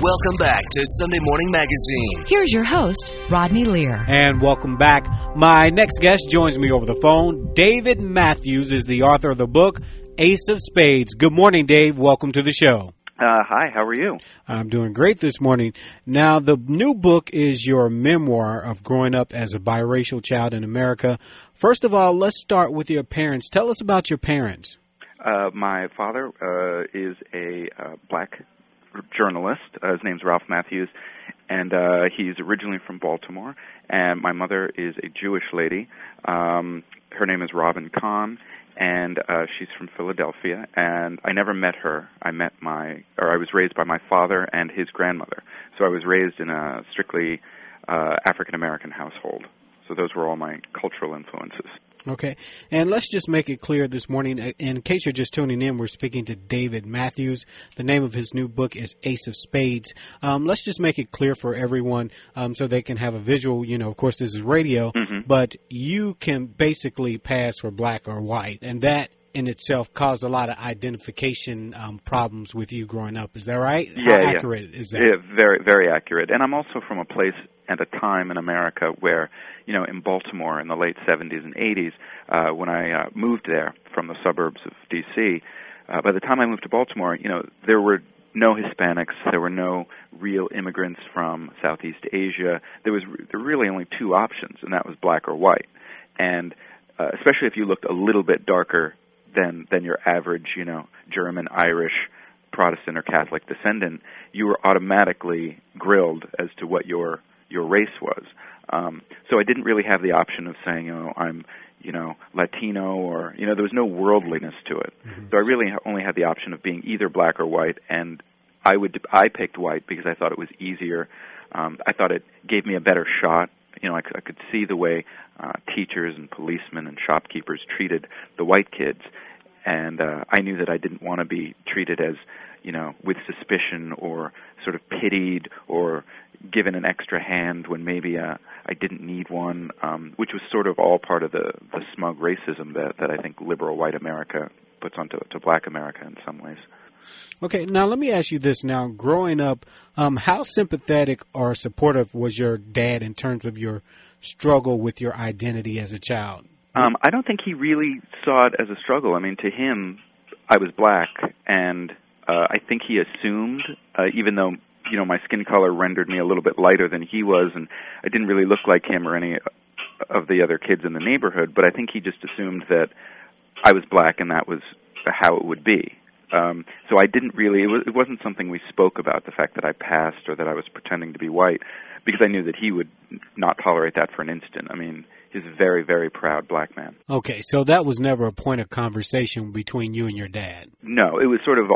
Welcome back to Sunday Morning Magazine. Here's your host, Rodney Lear. And welcome back. My next guest joins me over the phone. David Matthews is the author of the book, Ace of Spades. Good morning, Dave. Welcome to the show. Hi, how are you? I'm doing great this morning. Now, the new book is your memoir of growing up as a biracial child in America. First of all, let's start with your parents. Tell us about your parents. My father is a black journalist. His name's Ralph Matthews, and he's originally from Baltimore. And my mother is a Jewish lady. Her name is Robin Kahn, and she's from Philadelphia. And I never met her. I was raised by my father and his grandmother. So I was raised in a strictly African-American household. So those were all my cultural influences. Okay. And let's just make it clear this morning, in case you're just tuning in, we're speaking to David Matthews. The name of his new book is Ace of Spades. Let's just make it clear for everyone so they can have a visual. You know, of course, this is radio, but you can basically pass for black or white, and that in itself caused a lot of identification problems with you growing up. Is that right? Yeah, How accurate is that? Yeah, very, very accurate. And I'm also from a place at a time in America where, you know, in Baltimore in the late 70s and 80s, when I moved there from the suburbs of D.C., by the time I moved to Baltimore, you know, there were no Hispanics, there were no real immigrants from Southeast Asia. There were really only two options, and that was black or white. And especially if you looked a little bit darker than your average, you know, German, Irish, Protestant or Catholic descendant, you were automatically grilled as to what your race was. So I didn't really have the option of saying, I'm, Latino or, there was no worldliness to it. So I really only had the option of being either black or white, and I picked white because I thought it was easier. I thought it gave me a better shot. I could see the way teachers and policemen and shopkeepers treated the white kids, and I knew that I didn't want to be treated as, with suspicion or sort of pitied or given an extra hand when maybe I didn't need one, which was sort of all part of the smug racism that I think liberal white America puts onto black America in some ways. Okay, now let me ask you this now. Growing up, how sympathetic or supportive was your dad in terms of your struggle with your identity as a child? I don't think he really saw it as a struggle. I mean, to him, I was black, and I think he assumed, even though, my skin color rendered me a little bit lighter than he was, and I didn't really look like him or any of the other kids in the neighborhood, but I think he just assumed that I was black and that was how it would be. So I didn't really, it wasn't something we spoke about, the fact that I passed or that I was pretending to be white, because I knew that he would not tolerate that for an instant. I mean, he's a very, very proud black man. Okay, so that was never a point of conversation between you and your dad? No, it was sort of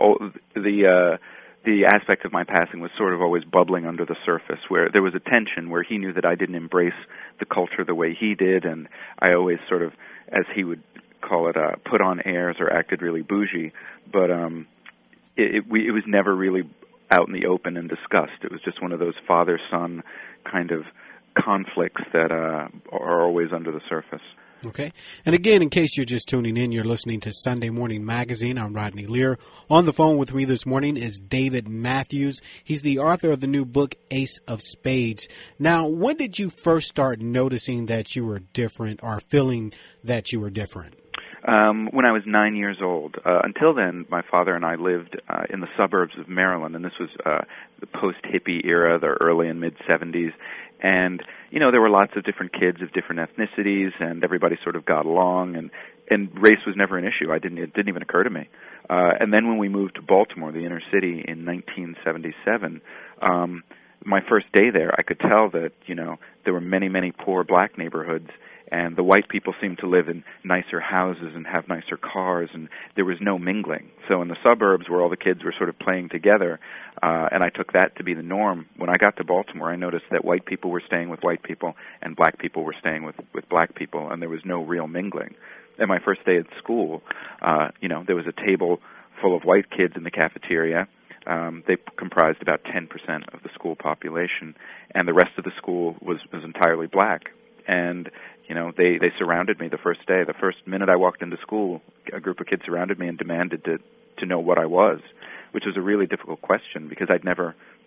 the aspect of my passing was sort of always bubbling under the surface, where there was a tension where he knew that I didn't embrace the culture the way he did, and I always sort of, as he would call it, put on airs or acted really bougie, but it was never really out in the open and discussed. It was just one of those father-son kind of conflicts that are always under the surface. Okay. And again, in case you're just tuning in, you're listening to Sunday Morning Magazine. I'm Rodney Lear. On the phone with me this morning is David Matthews. He's the author of the new book, Ace of Spades. Now, when did you first start noticing that you were different or feeling that you were different? When I was 9 years old. Until then, my father and I lived in the suburbs of Maryland, and this was the post-hippie era, the early and mid-'70s. And, there were lots of different kids of different ethnicities, and everybody sort of got along, and race was never an issue. It didn't even occur to me. And then when we moved to Baltimore, the inner city, in 1977, my first day there, I could tell that, there were many, many poor black neighborhoods, and the white people seemed to live in nicer houses and have nicer cars, and there was no mingling. So in the suburbs where all the kids were sort of playing together, and I took that to be the norm, when I got to Baltimore, I noticed that white people were staying with white people and black people were staying with black people, and there was no real mingling. And my first day at school, there was a table full of white kids in the cafeteria. They comprised about 10% of the school population, and the rest of the school was entirely black. And they surrounded me the first day. The first minute I walked into school, a group of kids surrounded me and demanded to know what I was, which was a really difficult question because I'd never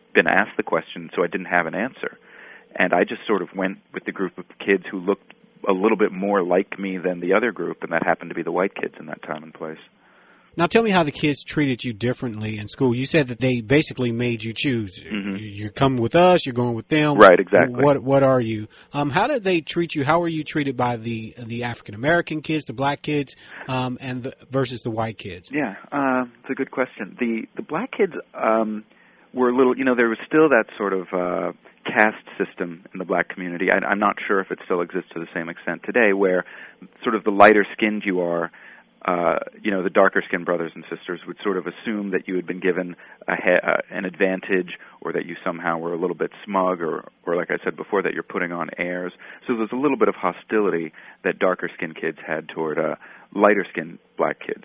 been asked the question, so I didn't have an answer. And I just sort of went with the group of kids who looked a little bit more like me than the other group, and that happened to be the white kids in that time and place. Now, tell me how the kids treated you differently in school. You said that they basically made you choose. Mm-hmm. You're coming with us. You're going with them. Right, exactly. What are you? How did they treat you? How were you treated by the African American kids, the black kids, versus the white kids? Yeah, it's a good question. The black kids were a little. There was still that sort of caste system in the black community. I'm not sure if it still exists to the same extent today, where sort of the lighter skinned you are. The darker-skinned brothers and sisters would sort of assume that you had been given an advantage, or that you somehow were a little bit smug, or like I said before, that you're putting on airs. So there's a little bit of hostility that darker-skinned kids had toward lighter-skinned black kids.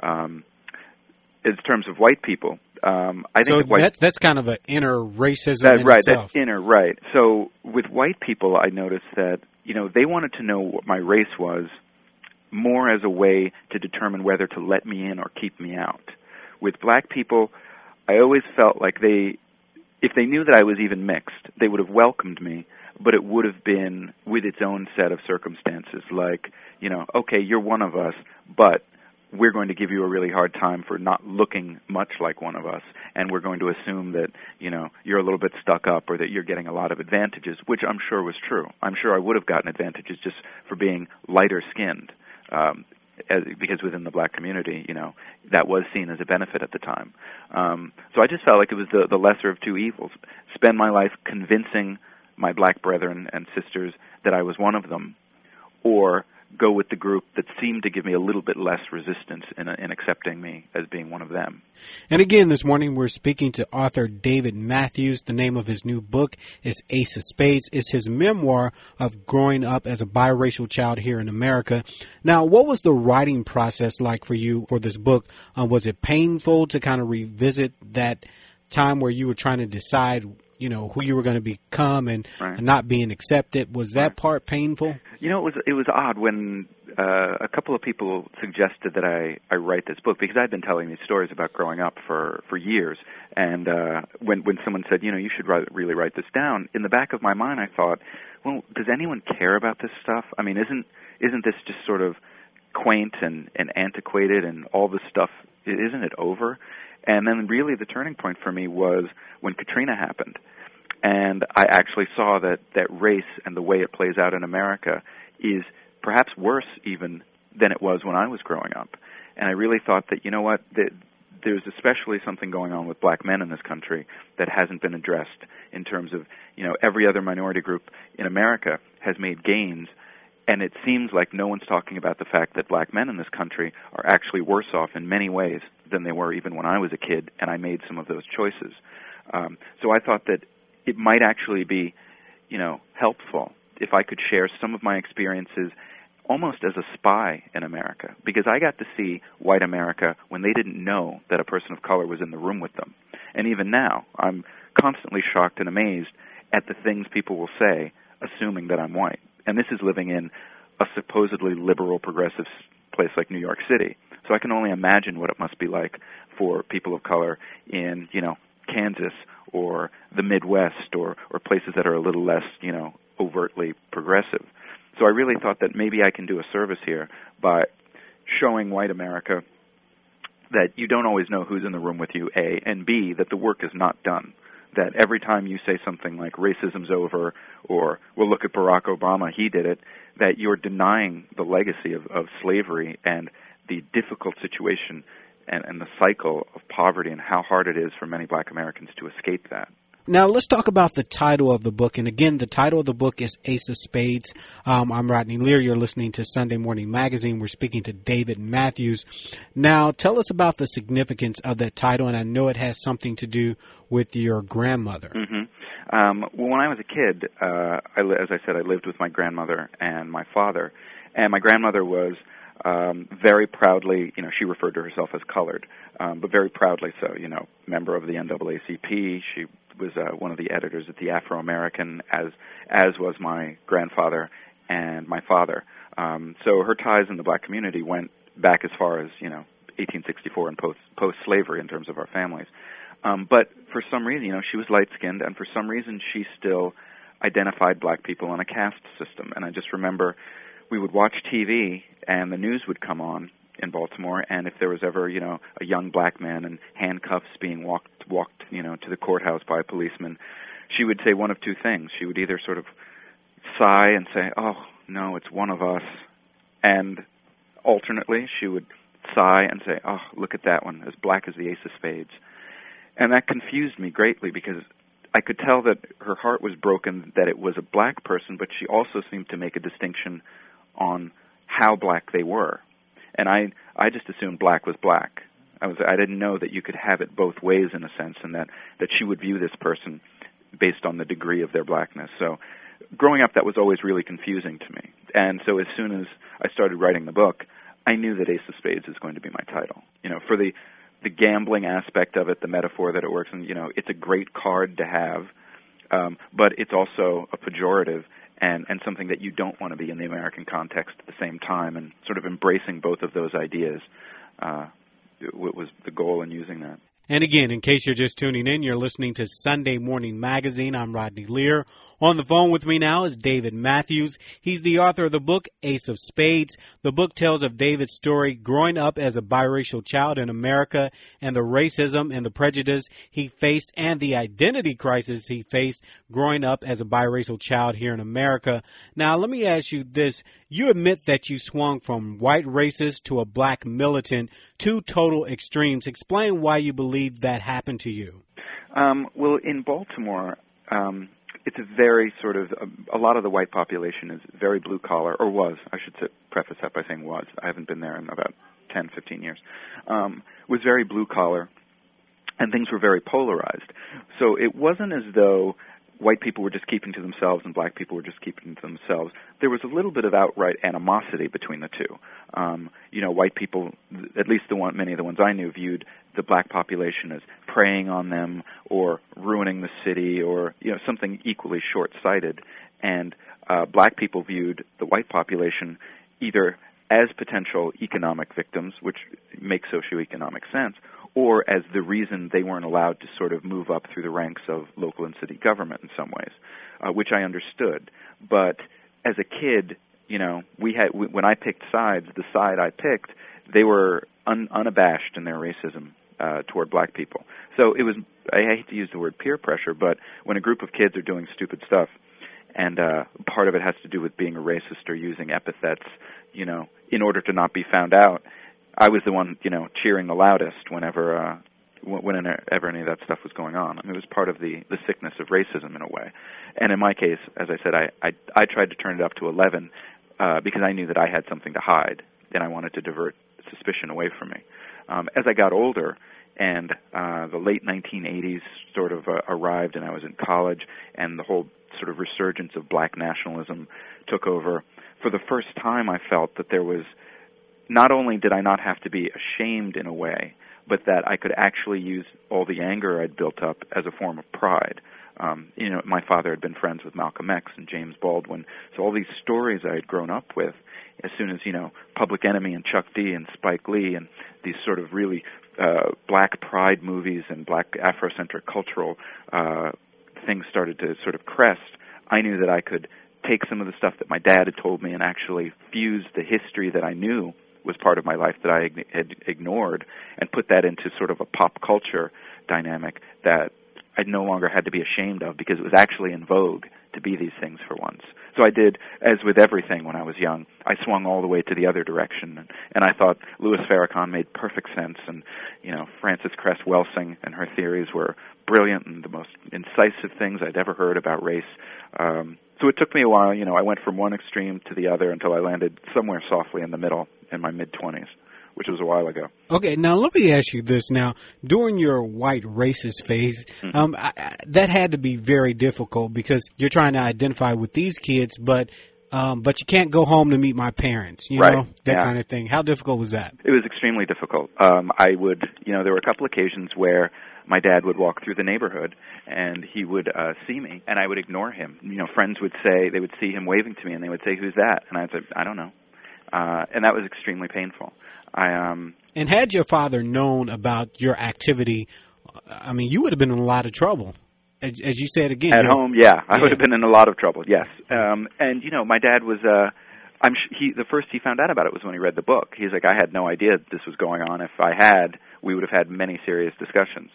In terms of white people, I think that's kind of an inner racism in right, itself. That's inner, right. So with white people, I noticed that they wanted to know what my race was, more as a way to determine whether to let me in or keep me out. With black people, I always felt like if they knew that I was even mixed, they would have welcomed me, but it would have been with its own set of circumstances, like, okay, you're one of us, but we're going to give you a really hard time for not looking much like one of us, and we're going to assume that, you're a little bit stuck up, or that you're getting a lot of advantages, which I'm sure was true. I'm sure I would have gotten advantages just for being lighter-skinned. Because within the black community, that was seen as a benefit at the time. So I just felt like it was the lesser of two evils. Spend my life convincing my black brethren and sisters that I was one of them, or go with the group that seemed to give me a little bit less resistance in accepting me as being one of them. And again, this morning we're speaking to author David Matthews. The name of his new book is Ace of Spades. It's his memoir of growing up as a biracial child here in America. Now, what was the writing process like for you for this book? Was it painful to kind of revisit that time where you were trying to decide, who you were going to become and not being accepted? Was that part painful? It was odd when a couple of people suggested that I write this book, because I'd been telling these stories about growing up for years. And when someone said, you should really write this down, in the back of my mind I thought, well, does anyone care about this stuff? I mean, isn't this just sort of quaint and antiquated, and all this stuff, isn't it over? And then really the turning point for me was when Katrina happened. And I actually saw that race and the way it plays out in America is perhaps worse even than it was when I was growing up. And I really thought that, there's especially something going on with black men in this country that hasn't been addressed in terms of, every other minority group in America has made gains. And it seems like no one's talking about the fact that black men in this country are actually worse off in many ways than they were even when I was a kid, and I made some of those choices. So I thought that it might actually be, helpful if I could share some of my experiences almost as a spy in America, because I got to see white America when they didn't know that a person of color was in the room with them. And even now, I'm constantly shocked and amazed at the things people will say, assuming that I'm white. And this is living in a supposedly liberal, progressive place like New York City. So I can only imagine what it must be like for people of color in, Kansas or the Midwest or places that are a little less, overtly progressive. So I really thought that maybe I can do a service here by showing white America that you don't always know who's in the room with you, A, and B, that the work is not done. That every time you say something like racism's over, or, well, look at Barack Obama, he did it, that you're denying the legacy of slavery and the difficult situation and the cycle of poverty and how hard it is for many black Americans to escape that. Now, let's talk about the title of the book. And again, the title of the book is Ace of Spades. I'm Rodney Lear. You're listening to Sunday Morning Magazine. We're speaking to David Matthews. Now, tell us about the significance of that title. And I know it has something to do with your grandmother. Mm-hmm. Well, when I was a kid, as I said, I lived with my grandmother and my father. And my grandmother was very proudly, she referred to herself as colored, but very proudly so, member of the NAACP. She was one of the editors at the Afro-American, as was my grandfather and my father. So her ties in the black community went back as far as, 1864 and post-slavery in terms of our families. But for some reason, she was light-skinned, and for some reason she still identified black people on a caste system. And I just remember we would watch TV, and the news would come on in Baltimore, and if there was ever, a young black man in handcuffs being walked, to the courthouse by a policeman, she would say one of two things. She would either sort of sigh and say, "Oh, no, it's one of us," and alternately, she would sigh and say, "Oh, look at that one, as black as the ace of spades." And that confused me greatly because I could tell that her heart was broken that it was a black person, but she also seemed to make a distinction on how black they were. And I just assumed black was black. I didn't know that you could have it both ways in a sense, and that she would view this person based on the degree of their blackness. So growing up, that was always really confusing to me. And so as soon as I started writing the book, I knew that Ace of Spades is going to be my title. For the gambling aspect of it, the metaphor that it works in, it's a great card to have, but it's also a pejorative and something that you don't want to be in the American context at the same time, and sort of embracing both of those ideas was the goal in using that. And again, in case you're just tuning in, you're listening to Sunday Morning Magazine. I'm Rodney Lear. On the phone with me now is David Matthews. He's the author of the book, Ace of Spades. The book tells of David's story growing up as a biracial child in America and the racism and the prejudice he faced and the identity crisis he faced growing up as a biracial child here in America. Now, let me ask you this. You admit that you swung from white racist to a black militant, two total extremes. Explain why you believe that happened to you. Well, in Baltimore, it's a very sort of, a lot of the white population is very blue collar, or was, I should preface that by saying was. I haven't been there in about 10, 15 years. Was very blue collar, and things were very polarized. So it wasn't as though white people were just keeping to themselves and black people were just keeping to themselves. There was a little bit of outright animosity between the two. White people, at least many of the ones I knew, viewed the black population as preying on them or ruining the city or something equally short-sighted. And black people viewed the white population either as potential economic victims, which makes socioeconomic sense, or as the reason they weren't allowed to sort of move up through the ranks of local and city government in some ways, which I understood. But as a kid, when I picked sides, the side I picked, they were unabashed in their racism toward black people. So it was, I hate to use the word peer pressure, but when a group of kids are doing stupid stuff, and part of it has to do with being a racist or using epithets, in order to not be found out, I was the one, cheering the loudest whenever any of that stuff was going on. I mean, it was part of the sickness of racism in a way. And in my case, as I said, I tried to turn it up to 11 because I knew that I had something to hide, and I wanted to divert suspicion away from me. As I got older, and the late 1980s sort of arrived, and I was in college, and the whole sort of resurgence of black nationalism took over, for the first time I felt that there was, not only did I not have to be ashamed in a way, but that I could actually use all the anger I'd built up as a form of pride. My father had been friends with Malcolm X and James Baldwin, so all these stories I had grown up with, as soon as, Public Enemy and Chuck D and Spike Lee and these sort of really black pride movies and black Afrocentric cultural things started to sort of crest, I knew that I could take some of the stuff that my dad had told me and actually fuse the history that I knew was part of my life that I had ignored and put that into sort of a pop culture dynamic that I no longer had to be ashamed of because it was actually in vogue to be these things for once. So I did, as with everything when I was young, I swung all the way to the other direction. And I thought Louis Farrakhan made perfect sense. And, Frances Cress Welsing and her theories were brilliant and the most incisive things I'd ever heard about race. So it took me a while. I went from one extreme to the other until I landed somewhere softly in the middle in my mid-20s, which was a while ago. Okay, now let me ask you this. Now, during your white racist phase, that had to be very difficult because you're trying to identify with these kids, but you can't go home to meet my parents, right. That kind of thing. How difficult was that? It was extremely difficult. I would, there were a couple occasions where my dad would walk through the neighborhood and he would see me and I would ignore him. Friends would say, they would see him waving to me and they would say, "Who's that?" And I'd say, "I don't know." And that was extremely painful. And had your father known about your activity I mean, you would have been in a lot of trouble. As you said again. At home, yeah. I would have been in a lot of trouble, yes. And, you know, my dad was, the first he found out about it was when he read the book. He's like, I had no idea this was going on. If I had, we would have had many serious discussions.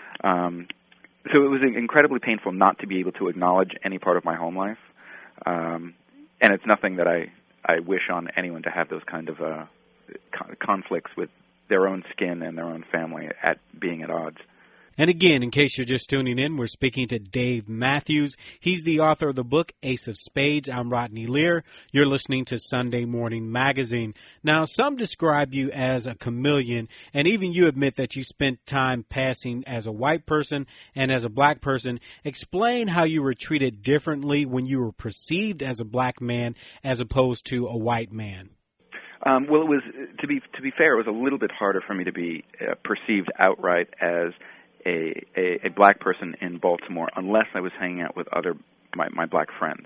So it was incredibly painful not to be able to acknowledge any part of my home life. And it's nothing that I wish on anyone to have those kind of conflicts with their own skin and their own family being at odds. And again, in case you're just tuning in, we're speaking to Dave Matthews. He's the author of the book, Ace of Spades. I'm Rodney Lear. You're listening to Sunday Morning Magazine. Now, some describe you as a chameleon, and even you admit that you spent time passing as a white person and as a black person. Explain how you were treated differently when you were perceived as a black man as opposed to a white man. Well, it was, to be fair, it was a little bit harder for me to be perceived outright as a black person in Baltimore, unless I was hanging out with my black friends,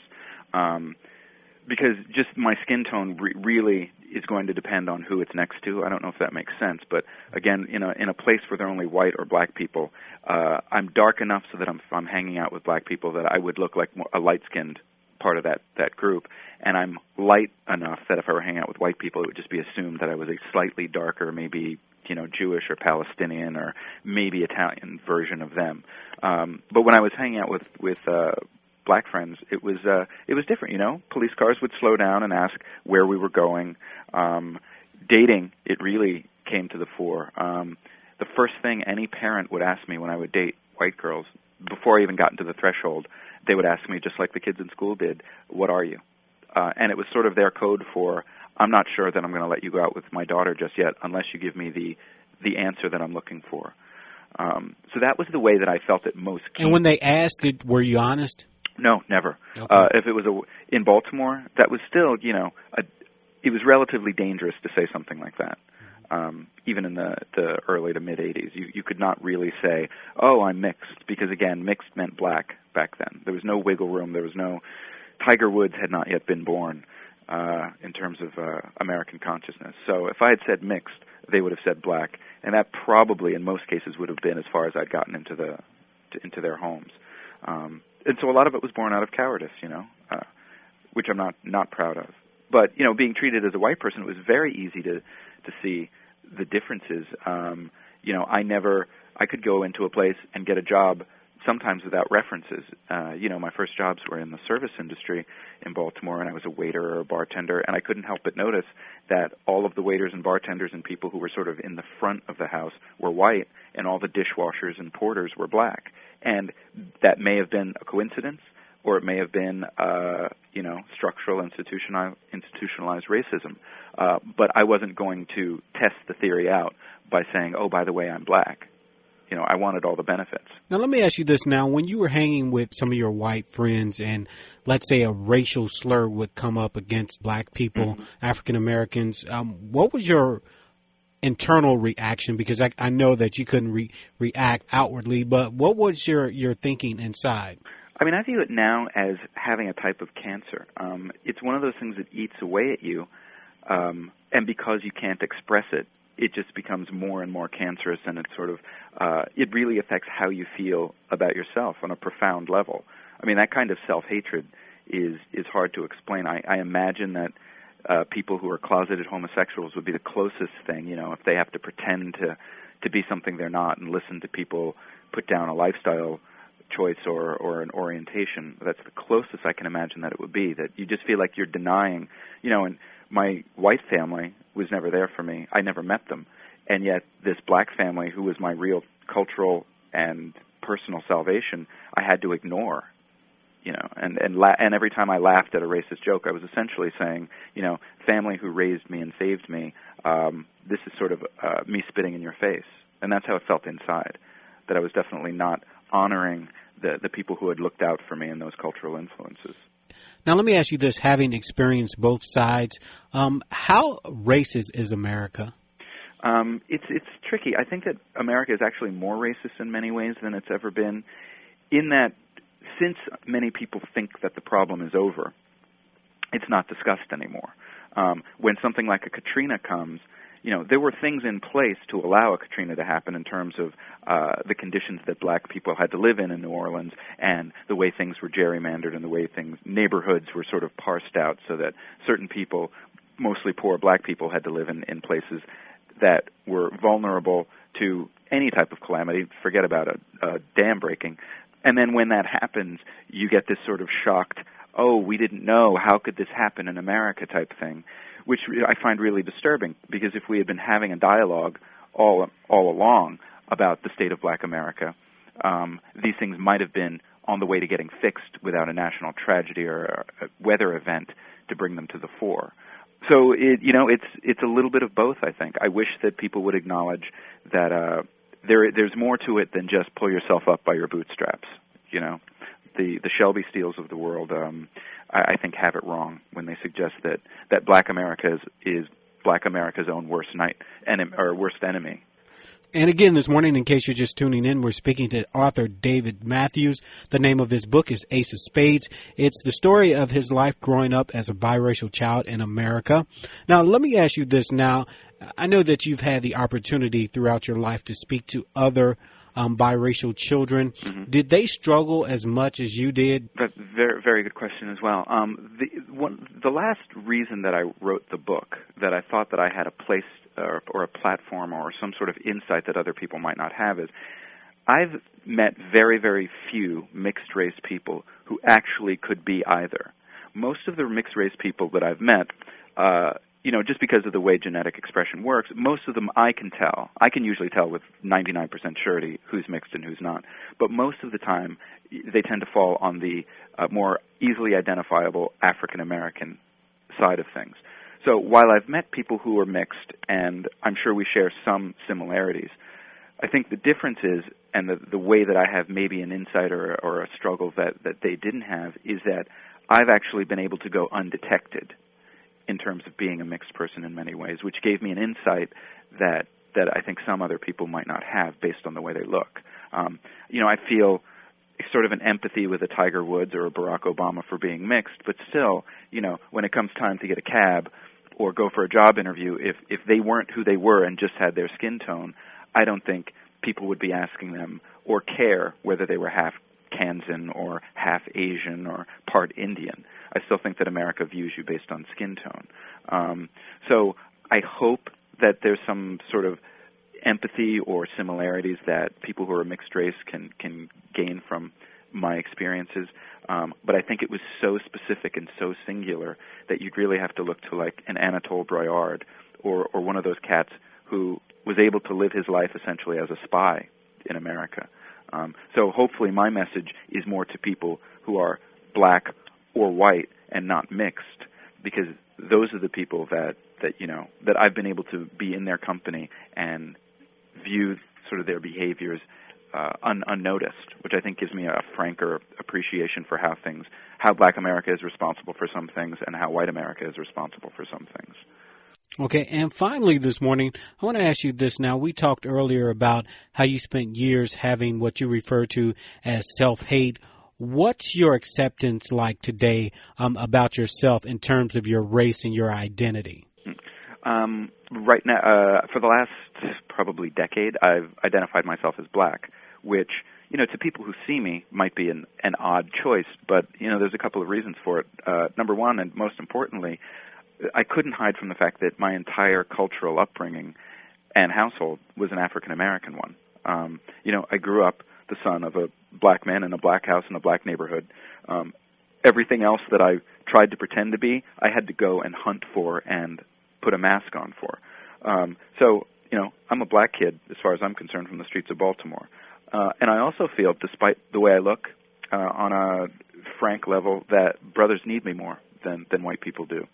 because just my skin tone really is going to depend on who it's next to. I don't know if that makes sense, but again, in a place where there are only white or black people, I'm dark enough so that if I'm hanging out with black people, that I would look like a light-skinned part of that group, and I'm light enough that if I were hanging out with white people, it would just be assumed that I was a slightly darker, maybe, you know, Jewish or Palestinian or maybe Italian version of them. But when I was hanging out with black friends, it was different. You know, police cars would slow down and ask where we were going. Dating, it really came to the fore. The first thing any parent would ask me when I would date white girls, before I even got into the threshold, they would ask me, just like the kids in school did, "What are you?" And it was sort of their code for, I'm not sure that I'm going to let you go out with my daughter just yet unless you give me the answer that I'm looking for. So that was the way that I felt it most keen. And when they asked it, were you honest? No, never. Okay. If it was in Baltimore, that was still, you know, it was relatively dangerous to say something like that. Even in the early to mid-'80s, you could not really say, "Oh, I'm mixed," because again, mixed meant black back then. There was no wiggle room. There was no Tiger Woods had not yet been born in terms of American consciousness. So if I had said mixed, they would have said black, and that probably, in most cases, would have been as far as I'd gotten into their homes. And so a lot of it was born out of cowardice, you know, which I'm not proud of. But, you know, being treated as a white person, it was very easy to see the differences. You know, I could go into a place and get a job sometimes without references. You know, my first jobs were in the service industry in Baltimore, and I was a waiter or a bartender, and I couldn't help but notice that all of the waiters and bartenders and people who were sort of in the front of the house were white, and all the dishwashers and porters were black. And that may have been a coincidence, or it may have been, you know, structural, institutionalized racism. But I wasn't going to test the theory out by saying, "Oh, by the way, I'm black." You know, I wanted all the benefits. Now, let me ask you this now. When you were hanging with some of your white friends and, let's say, a racial slur would come up against black people, African Americans, what was your internal reaction? Because I know that you couldn't react outwardly, but what was your thinking inside? I mean, I view it now as having a type of cancer. It's one of those things that eats away at you, and because you can't express it, it just becomes more and more cancerous, and it sort of it really affects how you feel about yourself on a profound level. I mean, that kind of self-hatred is hard to explain. I imagine that people who are closeted homosexuals would be the closest thing, you know, if they have to pretend to be something they're not and listen to people put down a lifestyle choice or an orientation. That's the closest I can imagine that it would be, that you just feel like you're denying, you know, and my white family was never there for me. I never met them. And yet this black family, who was my real cultural and personal salvation, I had to ignore, you know. And every time I laughed at a racist joke, I was essentially saying, you know, family who raised me and saved me, this is sort of me spitting in your face. And that's how it felt inside, that I was definitely not honoring the people who had looked out for me and those cultural influences. Now, let me ask you this, having experienced both sides, how racist is America? It's tricky. I think that America is actually more racist in many ways than it's ever been, in that since many people think that the problem is over, it's not discussed anymore. When something like a Katrina comes, there were things in place to allow a Katrina to happen in terms of the conditions that black people had to live in New Orleans, and the way things were gerrymandered, and the way neighborhoods were sort of parsed out so that certain people, mostly poor black people, had to live in places that were vulnerable to any type of calamity. Forget about a dam breaking. And then when that happens, you get this sort of shocked, oh, we didn't know, how could this happen in America type thing, which I find really disturbing, because if we had been having a dialogue all along about the state of black America, these things might have been on the way to getting fixed without a national tragedy or a weather event to bring them to the fore. So it's a little bit of both, I think. I wish that people would acknowledge that there's more to it than just pull yourself up by your bootstraps. The Shelby Steeles of the world, I think, have it wrong when they suggest that black America is black America's own worst enemy. And again, this morning, in case you're just tuning in, we're speaking to author David Matthews. The name of his book is Ace of Spades. It's the story of his life growing up as a biracial child in America. Now, let me ask you this now. I know that you've had the opportunity throughout your life to speak to other biracial children. Mm-hmm. Did they struggle as much as you did? That's a very, very good question as well. The last reason that I wrote the book, that I thought that I had a place or a platform or some sort of insight that other people might not have, is I've met very, very few mixed-race people who actually could be either. Most of the mixed-race people that I've met, just because of the way genetic expression works, most of them I can tell. I can usually tell with 99% surety who's mixed and who's not. But most of the time, they tend to fall on the more easily identifiable African-American side of things. So while I've met people who are mixed, and I'm sure we share some similarities, I think the difference is, and the way that I have maybe an insight or a struggle that they didn't have, is that I've actually been able to go undetected in terms of being a mixed person in many ways, which gave me an insight that I think some other people might not have based on the way they look. I feel sort of an empathy with a Tiger Woods or a Barack Obama for being mixed, but still, when it comes time to get a cab or go for a job interview, if they weren't who they were and just had their skin tone, I don't think people would be asking them or care whether they were half Kansan or half Asian or part Indian. I still think that America views you based on skin tone. So I hope that there's some sort of empathy or similarities that people who are mixed race can gain from my experiences. But I think it was so specific and so singular that you'd really have to look to like an Anatole Broyard or one of those cats who was able to live his life essentially as a spy in America. So hopefully my message is more to people who are black or white and not mixed, because those are the people that I've been able to be in their company and view sort of their behaviors unnoticed, which I think gives me a franker appreciation for how black America is responsible for some things and how white America is responsible for some things. Okay, and finally this morning, I want to ask you this now. We talked earlier about how you spent years having what you refer to as self-hate. What's your acceptance like today about yourself in terms of your race and your identity? Right now, for the last probably decade, I've identified myself as black, which, to people who see me might be an odd choice, but, there's a couple of reasons for it. Number one, and most importantly, I couldn't hide from the fact that my entire cultural upbringing and household was an African-American one. I grew up the son of a black man in a black house in a black neighborhood. Everything else that I tried to pretend to be, I had to go and hunt for and put a mask on for. So, I'm a black kid, as far as I'm concerned, from the streets of Baltimore. And I also feel, despite the way I look, on a frank level, that brothers need me more than white people do.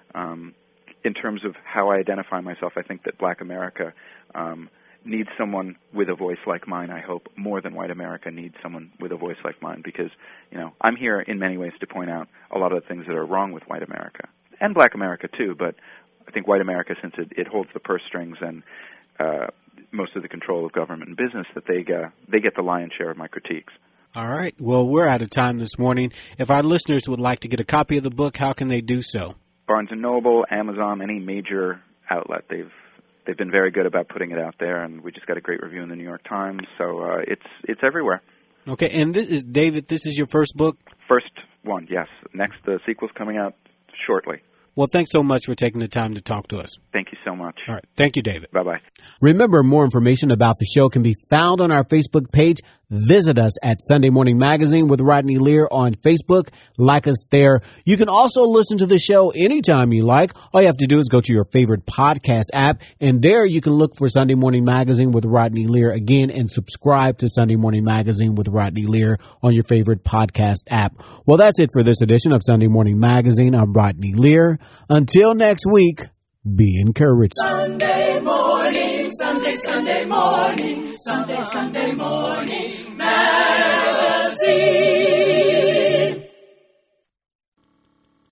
In terms of how I identify myself, I think that black America needs someone with a voice like mine, I hope, more than white America needs someone with a voice like mine, because, I'm here in many ways to point out a lot of the things that are wrong with white America, and black America too, but I think white America, since it holds the purse strings and most of the control of government and business, that they get the lion's share of my critiques. All right. Well, we're out of time this morning. If our listeners would like to get a copy of the book, how can they do so? Barnes & Noble, Amazon, any major outlet. they've been very good about putting it out there, and we just got a great review in the New York Times. So it's everywhere. Okay, and this is David. This is your first book? First one, yes. Next, the sequel's coming out shortly. Well, thanks so much for taking the time to talk to us. Thank you so much. All right. Thank you, David. Bye-bye. Remember, more information about the show can be found on our Facebook page. Visit us at Sunday Morning Magazine with Rodney Lear on Facebook. Like us there. You can also listen to the show anytime you like. All you have to do is go to your favorite podcast app, and there you can look for Sunday Morning Magazine with Rodney Lear again and subscribe to Sunday Morning Magazine with Rodney Lear on your favorite podcast app. Well, that's it for this edition of Sunday Morning Magazine. I'm Rodney Lear. Until next week, be encouraged. Sunday morning, Sunday morning, Sunday morning magazine.